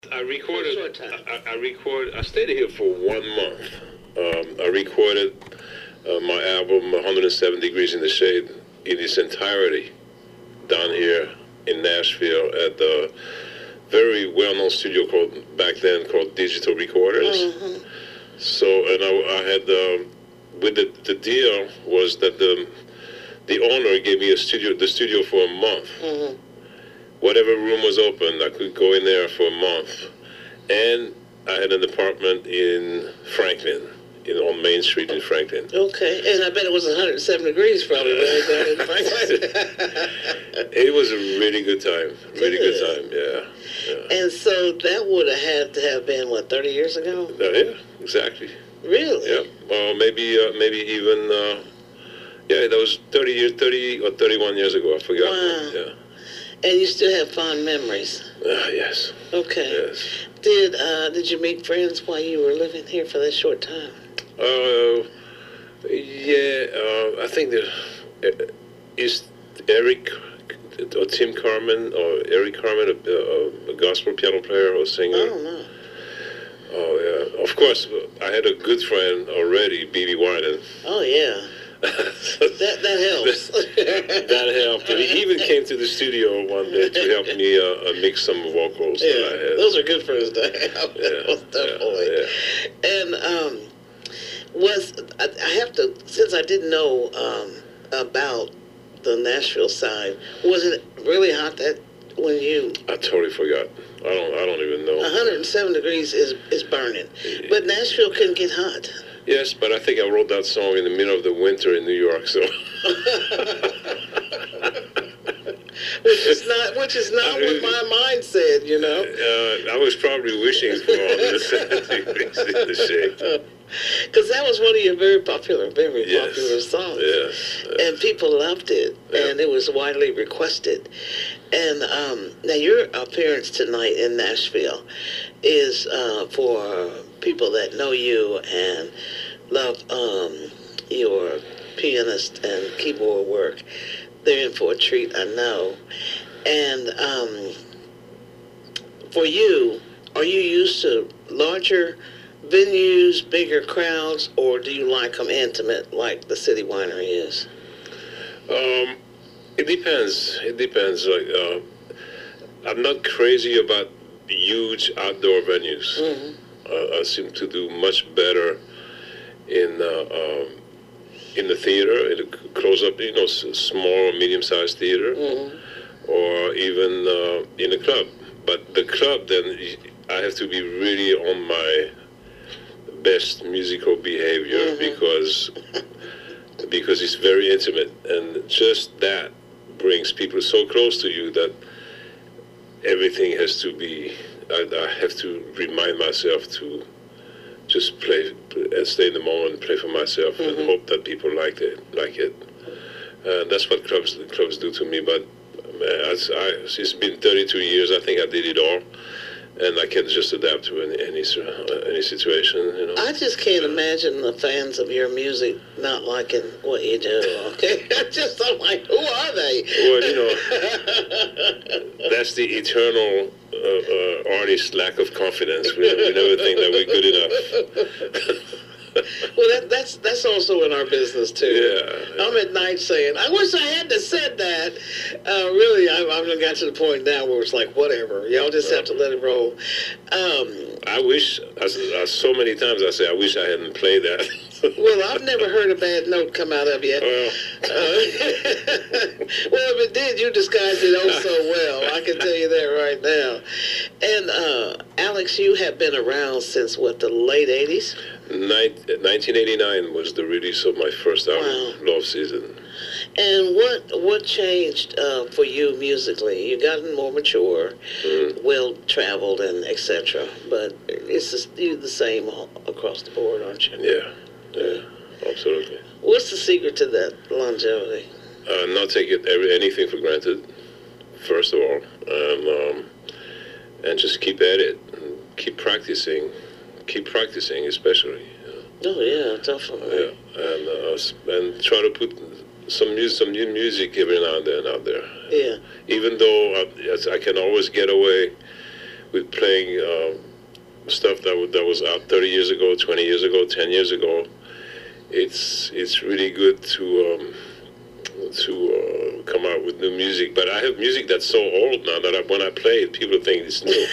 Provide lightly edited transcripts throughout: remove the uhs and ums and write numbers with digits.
I recorded. short time. I record. I stayed here for 1 month. I recorded my album 107 Degrees in the Shade in its entirety down here in Nashville at the very well-known studio called Digital Recorders. Mm-hmm. So, and I had with the deal was that the owner gave me the studio for a month. Mm-hmm. Whatever room was open, I could go in there for a month. And I had an apartment in Franklin, on Main Street in Franklin. Okay, and I bet it was 107 degrees probably right there in Franklin. It was a really good time. Really good time, yeah. And so that would have had to have been, what, 30 years ago? Yeah, exactly. Really? Yeah. Well, maybe even, that was 30 or 31 years ago. I forgot. Wow. Yeah. And you still have fond memories? Yes. Okay. Yes. Did you make friends while you were living here for that short time? I think is Eric or Tim Carmen or Eric Carmen a gospel piano player or singer? I don't know. Oh yeah, of course. I had a good friend already, B.B. Winan. Oh yeah. That helps. That helped. And he even came to the studio one day to help me mix some vocals that I had. Those are good friends to have. Most definitely. Yeah. And I have to, since I didn't know about the Nashville side, was it really hot when you? I totally forgot. I don't even know. 107 degrees is burning, but Nashville couldn't get hot. Yes, but I think I wrote that song in the middle of the winter in New York, so. which is not what my mind said, you know. I was probably wishing for all this in the shade. Because that was one of your very popular songs. Yes. And people loved it, and it was widely requested. And now your appearance tonight in Nashville is for people that know you and love your pianist and keyboard work. They're in for a treat, I know. And for you, are you used to larger venues, bigger crowds, or do you like them intimate like the City Winery is? It depends. Like, I'm not crazy about huge outdoor venues. Mm-hmm. I seem to do much better in the theater, in a close-up, small, medium-sized theater, or even in a club. But the club, then I have to be really on my best musical behavior because it's very intimate, and just that brings people so close to you that everything has to be. I have to remind myself to just play and stay in the moment, play for myself, and hope that people like it. That's what clubs do to me. But it's been 32 years. I think I did it all, and I can just adapt to any situation. I just can't imagine the fans of your music not liking what you do. Okay, I'm like, who are they? Well, that's the eternal artist lack of confidence. We never think that we're good enough. Well, that's also in our business too. Yeah. I'm at night saying, I wish I hadn't have said that. Really, I've got to the point now where it's like, whatever. Y'all just have to let it roll. I wish, so many times I say, I wish I hadn't played that. Well, I've never heard a bad note come out of you. Well, if it did, you disguised it oh so well. I can tell you that right now. And Alex, you have been around since, what, the late 80s? 1989 was the release of my first album, Love Season. And what changed for you musically? You gotten more mature, well-traveled, and etc. But you're the same across the board, aren't you? Yeah, absolutely. What's the secret to that longevity? Not taking anything for granted, first of all, and just keep at it, and keep practicing, especially. Oh yeah, definitely. Yeah, and try to put some new music every now and then out there. Yeah. Even though I can always get away with playing stuff that was out 30 years ago, 20 years ago, 10 years ago. It's really good to come out with new music. But I have music that's so old now that when I play it, people think it's new.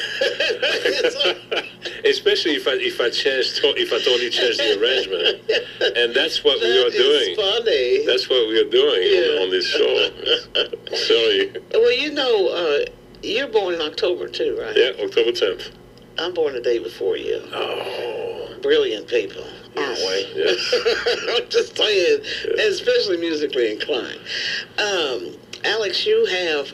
Especially if I totally change the arrangement, and that's what we are doing. Funny. That's what we are doing on this show. Sorry. Well, you know, you're born in October too, right? Yeah, October 10th. I'm born the day before you. Oh, brilliant people, aren't we? Yes. I'm just saying, especially musically inclined. Alex, you have,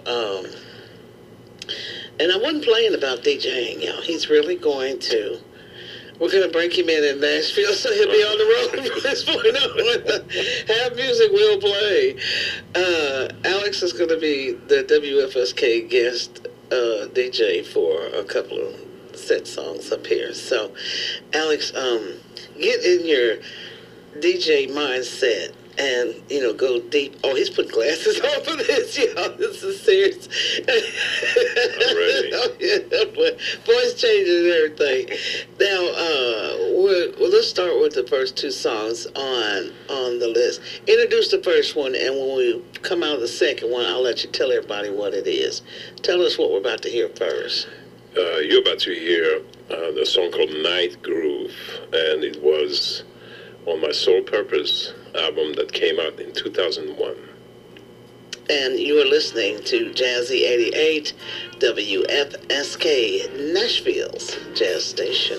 and I wasn't playing about DJing, y'all. He's really going to. We're going to break him in Nashville, so he'll be on the road from this point on. Have music will play. Alex is going to be the WFSK guest DJ for a couple of set songs up here. So, Alex, get in your DJ mindset and, you know, go deep. Oh, he's put glasses on for this, y'all. This is serious. I'm ready. Oh, yeah. Voice changing and everything. Now, let's start with the first two songs on the list. Introduce the first one, and when we come out of the second one, I'll let you tell everybody what it is. Tell us what we're about to hear first. You're about to hear the song called Night Groove, and it was on my Soul Purpose album that came out in 2001. And you are listening to Jazzy 88, WFSK, Nashville's Jazz Station.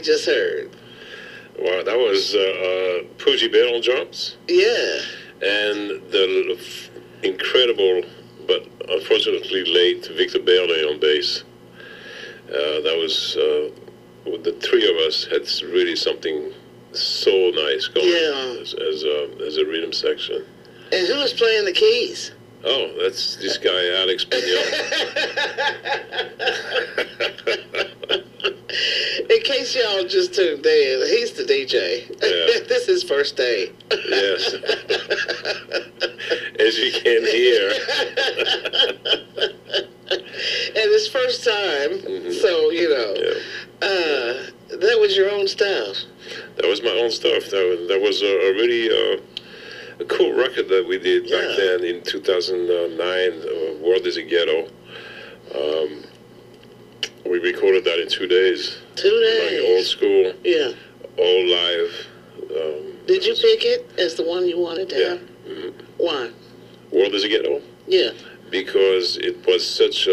just heard? Wow, that was Poogie Bear on drums. Yeah. And the incredible, but unfortunately late, Victor Bailey on bass. That was, the three of us had really something so nice going as a rhythm section. And who was playing the keys? Oh, that's this guy, Alex Pignon. In case y'all just tuned in, he's the DJ. Yeah. This is his first day. Yes. As you can hear. And his first time, so, that was your own stuff. That was my own stuff. That was a really a cool record that we did back then in 2009, World is a Ghetto. We recorded that in 2 days. 2 days? Like old school. Yeah. All live. Did you pick it as the one you wanted to have? Mm-hmm. Why? World is a Ghetto? Yeah. Because it was such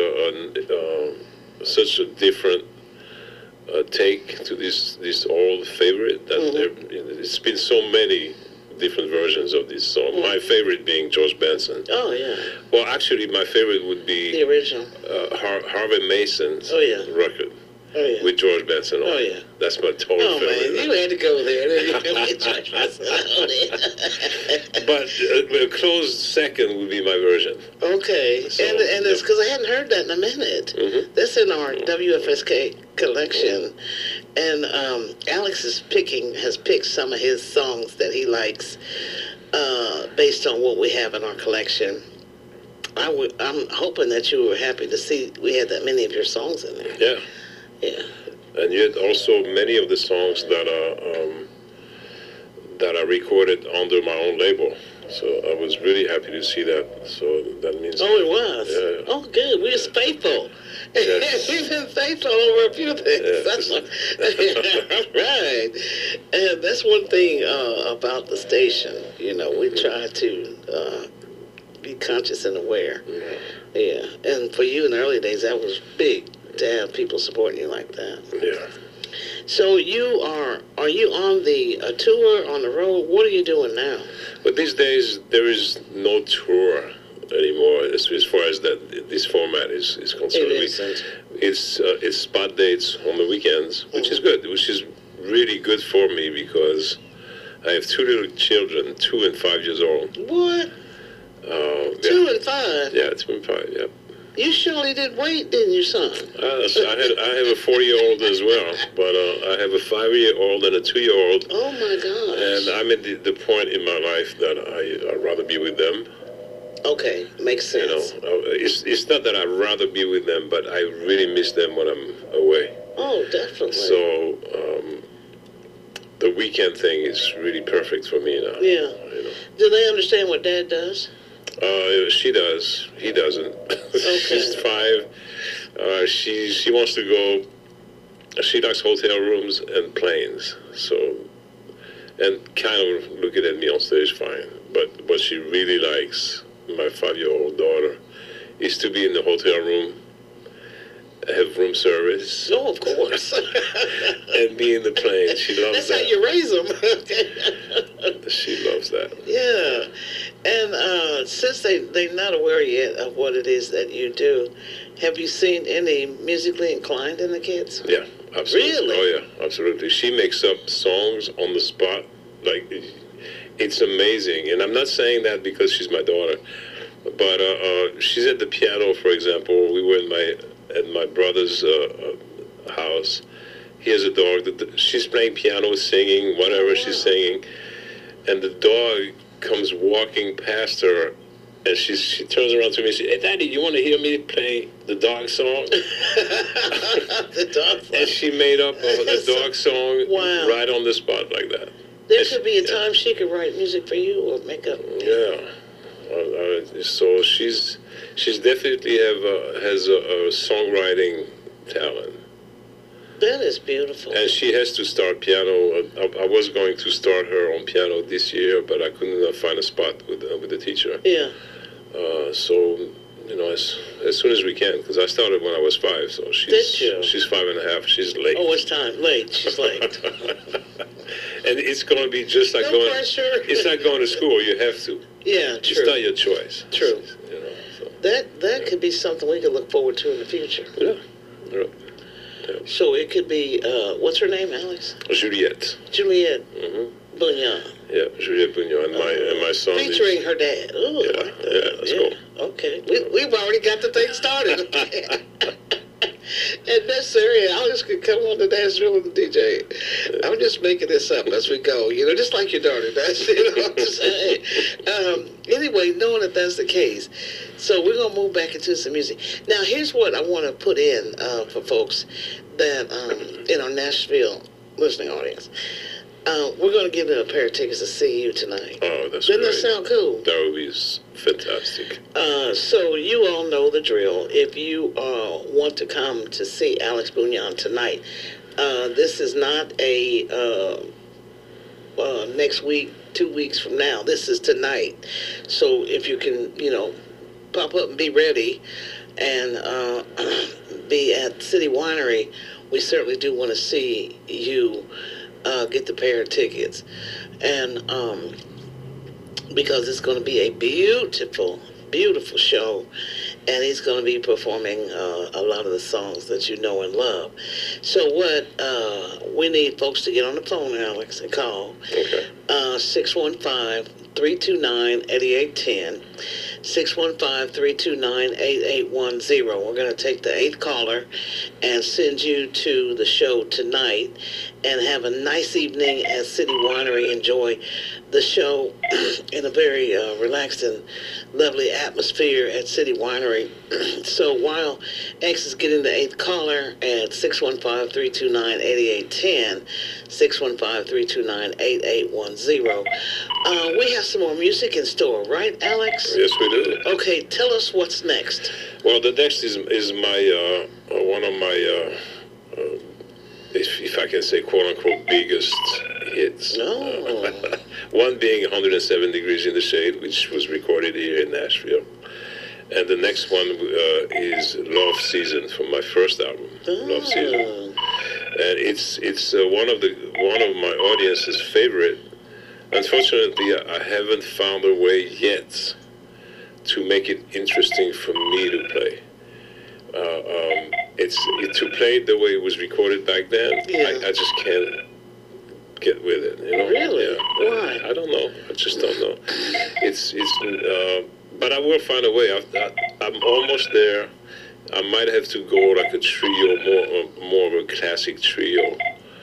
a different take to this old favorite that it's been so many different versions of this song. My favorite being George Benson. Oh yeah. Well, actually, my favorite would be the original Harvey Mason's record. Oh yeah. With George Benson on. Oh yeah. That's my total favorite. Oh man, you had to go there. With George Benson on it. But a close second would be my version. Okay, so, and it's because I hadn't heard that in a minute. That's in our WFSK collection, and Alex has picked some of his songs that he likes based on what we have in our collection. I'm hoping that you were happy to see we had that many of your songs in there. Yeah. Yeah. And yet also many of the songs that are recorded under my own label. So I was really happy to see that. So that means... Oh, it was? Yeah. Oh, good. We was faithful. Yes. We've been faithful over a few things. Yeah. That's right. And that's one thing about the station. We try to be conscious and aware. Yeah. And for you in the early days, that was big to have people supporting you like that. Yeah. So are you on the tour, on the road? What are you doing now? But these days, there is no tour anymore as far as this format is concerned. It's spot dates on the weekends, which is good, which is really good for me because I have two little children, 2 and 5 years old. What? 2 and 5? Yeah, 2 and 5, yeah. You surely did wait, didn't you, son? I have a 4-year-old as well, but I have a 5-year-old and a 2-year-old. Oh my gosh! And I'm at the point in my life that I'd rather be with them. Okay, makes sense. It's not that I'd rather be with them, but I really miss them when I'm away. Oh, definitely. So the weekend thing is really perfect for me now. Yeah. Do they understand what Dad does? She does. He doesn't. Okay. She's 5. She wants to go. She likes hotel rooms and planes. So, and kind of looking at me on stage, fine. But what she really likes, my 5-year-old daughter, is to be in the hotel room, have room service. Oh, of course. And be in the plane. She loves that. That's how you raise them. She loves that. Yeah. And since they're not aware yet of what it is that you do, have you seen any musically inclined in the kids? Yeah, absolutely. Really? Oh, yeah, absolutely. She makes up songs on the spot. Like, it's amazing. And I'm not saying that because she's my daughter. But she's at the piano, for example. We were at my brother's house. He has a dog. She's playing piano, singing, whatever she's singing. And the dog comes walking past her, and she turns around to me and says, "Hey, Daddy, you want to hear me play the dog song?" The dog song. And she made up a dog song right on the spot like that. There could be a time she could write music for you or make up. Yeah. So she's definitely has a songwriting talent. That is beautiful. And she has to start piano. I was going to start her on piano this year, but I couldn't find a spot with the teacher. Yeah. So as soon as we can, because I started when I was 5, so she's 5.5. She's late. Oh, it's time. Late. She's late. And it's going to be just like No pressure. It's like going to school. You have to. Yeah, true. It's not your choice. True. So. That could be something we could look forward to in the future. Yeah. So it could be, what's her name, Alex? Juliette. Juliette Mm-hmm. Bugnon. Yeah, Juliette Bugnon, and my son. Featuring her dad. Oh, yeah, like that. Let's go. Okay, we've already got the thing started. And necessary, Alex could come on to Nashville and DJ. I'm just making this up as we go, just like your daughter does. What I'm saying. Anyway, knowing that that's the case, so we're gonna move back into some music. Now, here's what I want to put in for folks that in our Nashville listening audience. We're going to give them a pair of tickets to see you tonight. Oh, that's Doesn't great. that sound cool? That would be fantastic. So you all know the drill. If you want to come to see Alex Bugnon tonight, this is not a next week, 2 weeks from now. This is tonight. So if you can, pop up and be ready and be at City Winery, we certainly do want to see you get the pair of tickets. And because it's going to be a beautiful, beautiful show, and he's going to be performing a lot of the songs that you know and love. So what we need folks to get on the phone, Alex, and call. Okay. 615-329-8810. 615-329-8810. We're going to take the 8th caller and send you to the show tonight and have a nice evening at City Winery. Enjoy the show in a very relaxed and lovely atmosphere at City Winery. So while X is getting the 8th caller at 615-329-8810, 615-329-8810, we have some more music in store, right, Alex? Yes, we do. Okay, tell us what's next. Well, the next is my one of my if I can say quote unquote biggest hits. No. One being 107 Degrees in the Shade, which was recorded here in Nashville, and the next one is Love Season from my first album, Love Season, and it's one of my audience's favorite. Unfortunately, I haven't found a way yet to make it interesting for me to play. To play it the way it was recorded back then. Yeah. I just can't get with it. Really? Yeah. Why? I don't know. I just don't know. But I will find a way. I'm almost there. I might have to go like a trio, more of a classic trio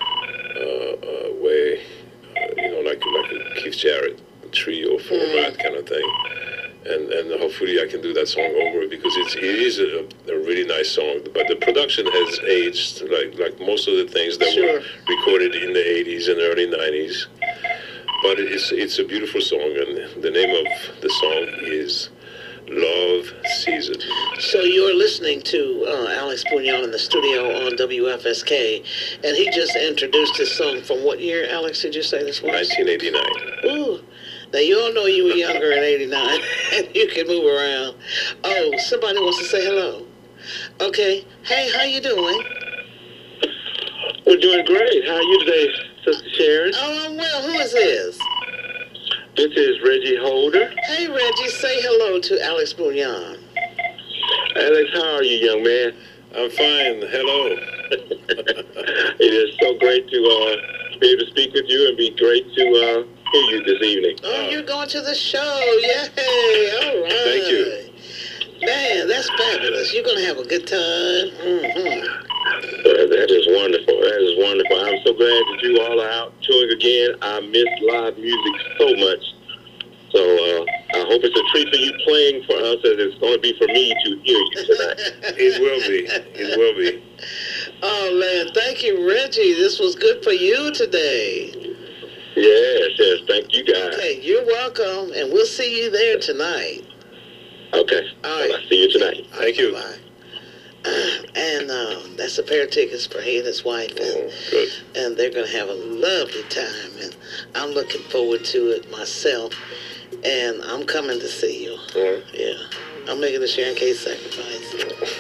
way. Like a Keith Jarrett trio format kind of thing. And hopefully I can do that song over, because it is a really nice song. But the production has aged like most of the things that were recorded in the 80s and early 90s. But it's a beautiful song, and the name of the song is Love Season. So you're listening to Alex Bugnon in the studio on WFSK, and he just introduced his song from what year, Alex, did you say this was? 1989. Ooh. Now, you all know you were younger in 89, and you can move around. Oh, somebody wants to say hello. Okay. Hey, how you doing? We're doing great. How are you today, Sister Sharon? Oh, I'm well. Who is this? This is Reggie Holder. Hey, Reggie, say hello to Alex Bugnon. Alex, how are you, young man? I'm fine. Hello. It is so great to be able to speak with you, and be great to hear you this evening. Oh, you're going to the show. Yay. All right. Thank you. Man, that's fabulous. You're going to have a good time. Mm-hmm. That is wonderful. That is wonderful. I'm so glad that you all are out touring again. I miss live music so much. So I hope it's a treat for you playing for us, as it's going to be for me to hear you tonight. It will be. It will be. Oh, man. Thank you, Reggie. This was good for you today. Yes. Thank you, guys. Okay, you're welcome, and we'll see you there tonight. Okay. All right. I'll see you tonight. Thank you. Bye. And that's a pair of tickets for he and his wife, and, good. And they're going to have a lovely time, and I'm looking forward to it myself, and I'm coming to see you. All right. Yeah. I'm making a Sharon Case sacrifice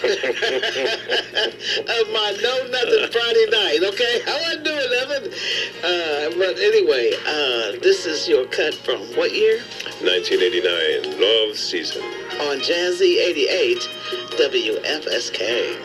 of my Know Nothing Friday night, okay? I wasn't doing nothing. But anyway, this is your cut from what year? 1989, Love Season. On Jazzy 88 WFSK.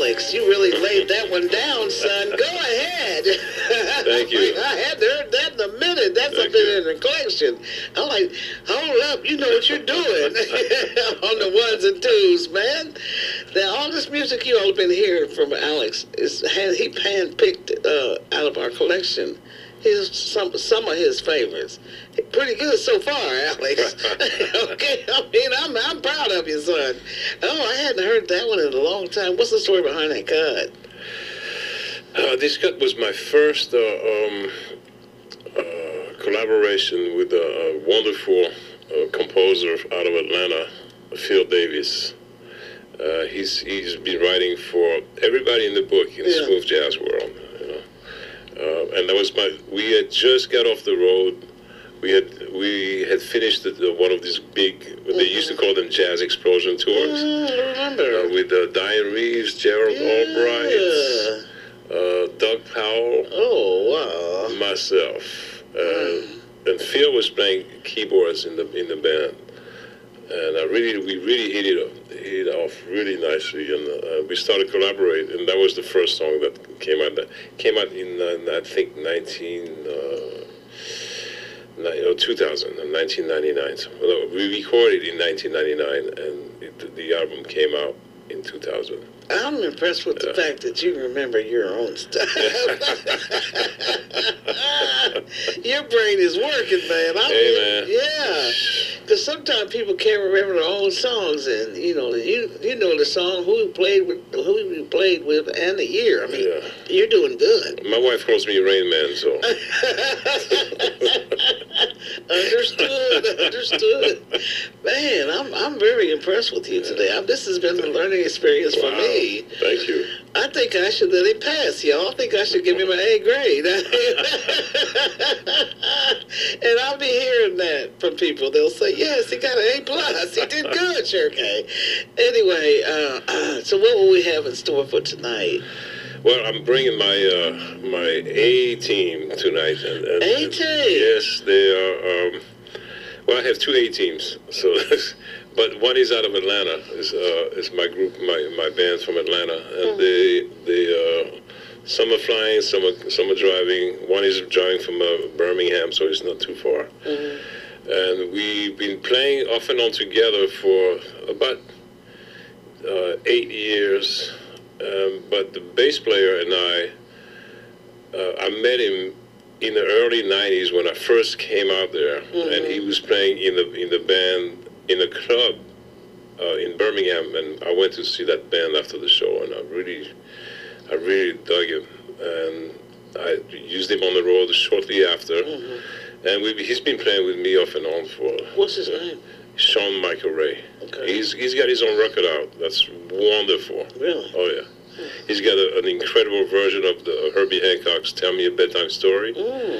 Alex, you really laid that one down, son. Go ahead. Thank you. I hadn't heard that in a minute. That's Thank been you. in the collection. I'm like, hold up, you know what you're doing on the ones and twos, man. Now, all this music you all been hearing from Alex he handpicked out of our collection. Some of his favorites. Pretty good so far, Alex. Okay, I mean, I'm proud of you, son. Oh, I hadn't heard that one in a long time. What's the story behind that cut? This cut was my first collaboration with a wonderful composer out of Atlanta, Phil Davis. He's been writing for everybody in the book in the smooth jazz world. And that was we had just got off the road. We had finished one of these big, they used to call them jazz explosion tours. I remember. With Diane Reeves, Gerald Albright, Doug Powell, myself. And Phil was playing keyboards in the band. And we really hit it off really nicely, and we started collaborating, and that was the first song that came out. That came out in I think 1999. So, we recorded in 1999, and the album came out in 2000. I'm impressed with the fact that you remember your own stuff. Your brain is working, man. Man. Yeah. Because sometimes people can't remember their own songs, and you know the song, who you played with, and the year. I mean, you're doing good. My wife calls me Rain Man, so. Understood. Man, I'm very impressed with you today. This has been a learning experience for me. Thank you. I think I should let him pass, y'all. I think I should give him an A grade. And I'll be hearing that from people. They'll say, yes, he got an A plus. He did good, sure, okay. Anyway, so what will we have in store for tonight? Well, I'm bringing my A team tonight. A team? Yes, they are. Well, I have two A teams. So, but one is out of Atlanta. Is my group, my band from Atlanta, and they some are flying, some are driving. One is driving from Birmingham, so it's not too far. And we've been playing off and on together for about 8 years. But the bass player and I met him in the early '90s when I first came out there, and he was playing in the band in a club in Birmingham, and I went to see that band after the show, and I really dug him, and I used him on the road shortly after, and he's been playing with me off and on for. What's his name? Sean Michael Ray. Okay. He's got his own record out. That's wonderful. Really? Oh yeah. He's got an incredible version of the Herbie Hancock's "Tell Me a Bedtime Story."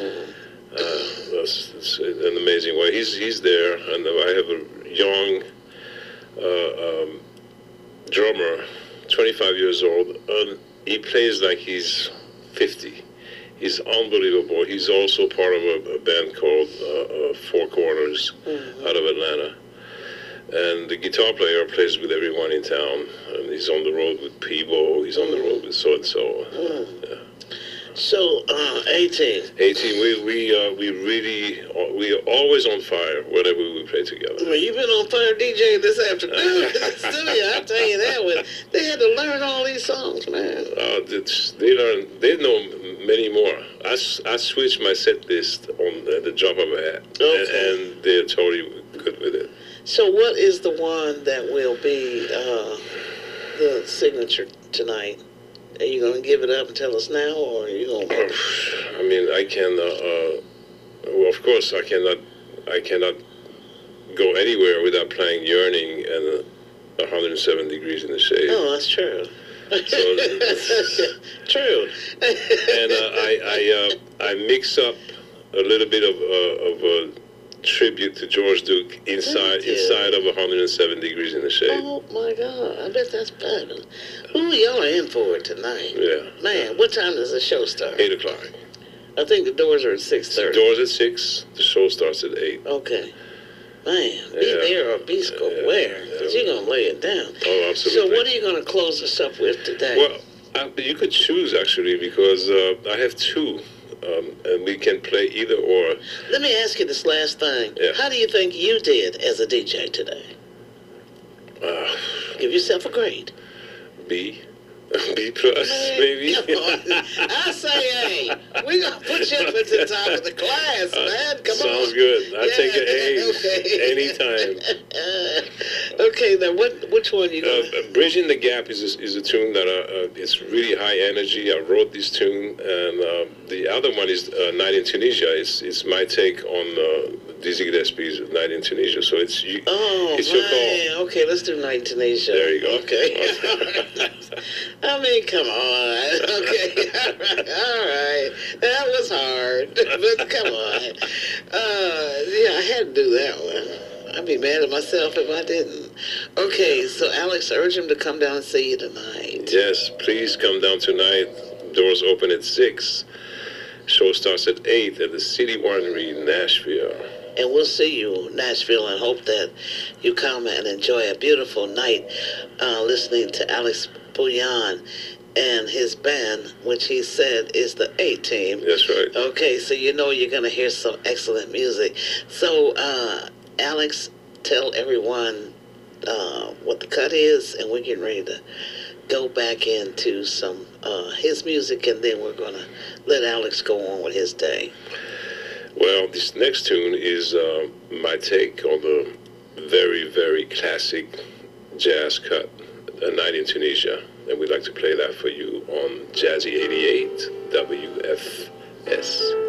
That's an amazing way. He's there, and I have a young drummer, 25 years old, and he plays like he's 50. He's unbelievable. He's also part of a band called Four Corners out of Atlanta. And the guitar player plays with everyone in town, and he's on the road with Peebo, he's on the road with so-and-so. Yeah. So, A-Team. A-Team, we are always on fire whenever we play together. Well, you've been on fire DJ this afternoon in the studio, I'll tell you that one. They had to learn all these songs, man. They know many more. I switched my set list on the drop of a hat, and they're totally good with it. So what is the one that will be the signature tonight? Are you going to give it up and tell us now, or are you going to... I mean, I can... well, of course, I cannot go anywhere without playing Yearning and 107 Degrees in the Shade. Oh, that's true. So, true. And I mix up a little bit of a tribute to George Duke inside of 107 Degrees in the Shade. Oh my God, I bet that's fabulous. Who y'all are in for it tonight? Yeah. Man, what time does the show start? 8 o'clock. I think the doors are at 6:30. The doors at 6. The show starts at 8. Okay. Man, be there or be square, because you're going to lay it down. Oh, absolutely. So what are you going to close us up with today? Well, you could choose, actually, because I have two, and we can play either or. Let me ask you this last thing. Yeah. How do you think you did as a DJ today? Give yourself a grade. B. B plus, Man, maybe. Come on. I say, hey, we're going to put you up at the top of the class, man. Come on. Sounds good. I'll take an A okay. anytime. Okay, then which one you going to... Bridging the Gap is a tune that it's really high energy. I wrote this tune, and the other one is Night in Tunisia. It's my take on Dizzy Gillespie's Night in Tunisia. So it's your call. Okay, let's do Night in Tunisia. There you go. Okay. I mean, come on. Okay, all right. That was hard, but come on. Yeah, I had to do that one. I'd be mad at myself if I didn't. Okay, so Alex, urge him to come down and see you tonight. Yes, please come down tonight. Doors open at 6. Show starts at 8 at the City Winery in Nashville. And we'll see you in Nashville and hope that you come and enjoy a beautiful night listening to Alex Bouillon and his band, which he said is the A-Team. That's right. Okay, so you know you're going to hear some excellent music. So, Alex, tell everyone what the cut is, and we're getting ready to go back into some his music, and then we're going to let Alex go on with his day. Well, this next tune is my take on the very, very classic jazz cut, A Night in Tunisia. And we'd like to play that for you on Jazzy 88 WFS.